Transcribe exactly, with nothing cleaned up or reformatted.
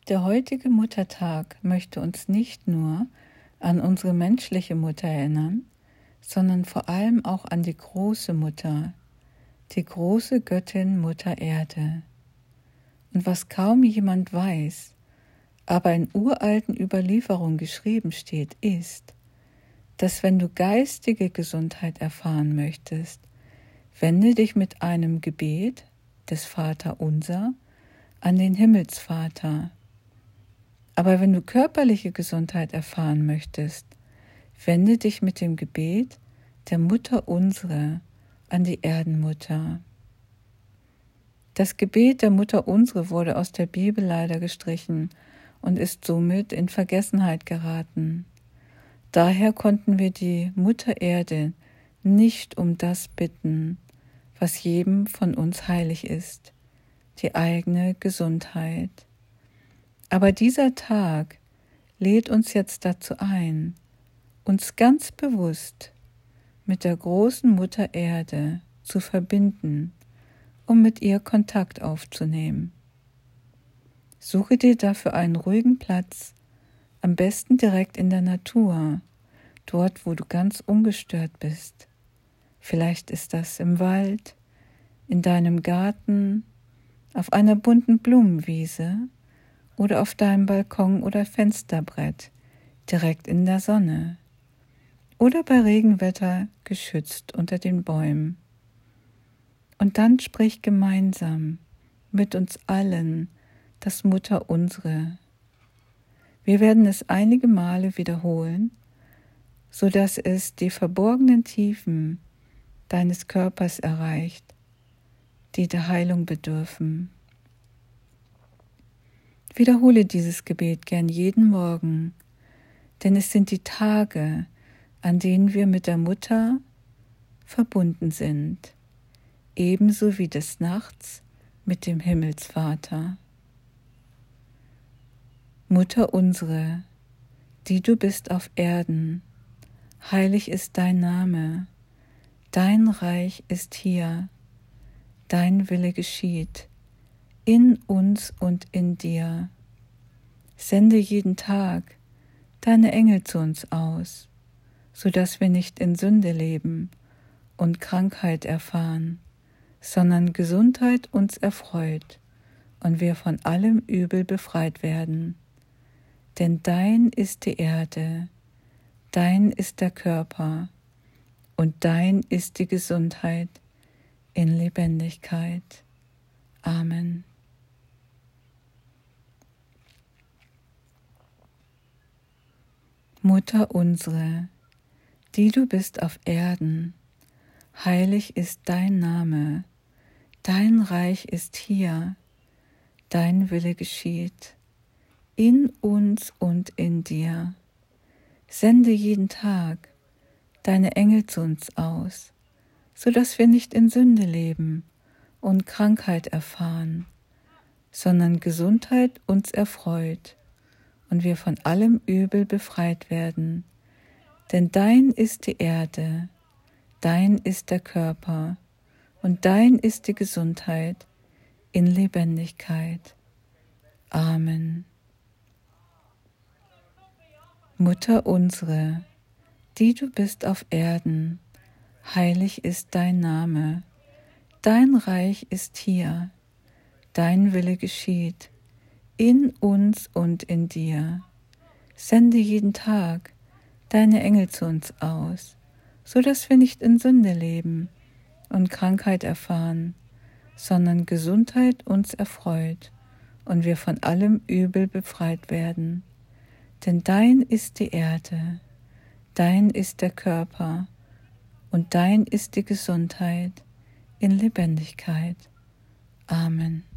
Der heutige Muttertag möchte uns nicht nur an unsere menschliche Mutter erinnern, sondern vor allem auch an die große Mutter, die große Göttin Mutter Erde. Und was kaum jemand weiß, aber in uralten Überlieferungen geschrieben steht, ist, dass wenn du geistige Gesundheit erfahren möchtest, wende dich mit einem Gebet des Vaterunser an den Himmelsvater. Aber wenn du körperliche Gesundheit erfahren möchtest, wende dich mit dem Gebet der Mutter Unsere an die Erdenmutter. Das Gebet der Mutter Unsere wurde aus der Bibel leider gestrichen und ist somit in Vergessenheit geraten. Daher konnten wir die Mutter Erde nicht um das bitten, was jedem von uns heilig ist, die eigene Gesundheit. Aber dieser Tag lädt uns jetzt dazu ein, uns ganz bewusst mit der großen Mutter Erde zu verbinden, um mit ihr Kontakt aufzunehmen. Suche dir dafür einen ruhigen Platz, am besten direkt in der Natur, dort, wo du ganz ungestört bist. Vielleicht ist das im Wald, in deinem Garten, auf einer bunten Blumenwiese oder auf deinem Balkon oder Fensterbrett, direkt in der Sonne oder bei Regenwetter geschützt unter den Bäumen. Und dann sprich gemeinsam mit uns allen das Mutter Unsere. Wir werden es einige Male wiederholen, so dass es die verborgenen Tiefen deines Körpers erreicht, die der Heilung bedürfen. Wiederhole dieses Gebet gern jeden Morgen, denn es sind die Tage, an denen wir mit der Mutter verbunden sind, ebenso wie des Nachts mit dem Himmelsvater. Mutter Unsere, die du bist auf Erden, heilig ist dein Name, dein Reich ist hier, dein Wille geschieht, in uns und in dir. Sende jeden Tag deine Engel zu uns aus, so dass wir nicht in Sünde leben und Krankheit erfahren, sondern Gesundheit uns erfreut und wir von allem Übel befreit werden. Denn dein ist die Erde, dein ist der Körper und dein ist die Gesundheit in Lebendigkeit. Amen. Mutter Unsere, die du bist auf Erden, heilig ist dein Name, dein Reich ist hier, dein Wille geschieht, in uns und in dir. Sende jeden Tag deine Engel zu uns aus, so dass wir nicht in Sünde leben und Krankheit erfahren, sondern Gesundheit uns erfreut und wir von allem Übel befreit werden. Denn dein ist die Erde, dein ist der Körper und dein ist die Gesundheit in Lebendigkeit. Amen. Mutter Unsere, die du bist auf Erden, heilig ist dein Name, dein Reich ist hier, dein Wille geschieht, in uns und in dir. Sende jeden Tag deine Engel zu uns aus, so dass wir nicht in Sünde leben und Krankheit erfahren, sondern Gesundheit uns erfreut und wir von allem Übel befreit werden. Denn dein ist die Erde, dein ist der Körper und dein ist die Gesundheit in Lebendigkeit. Amen.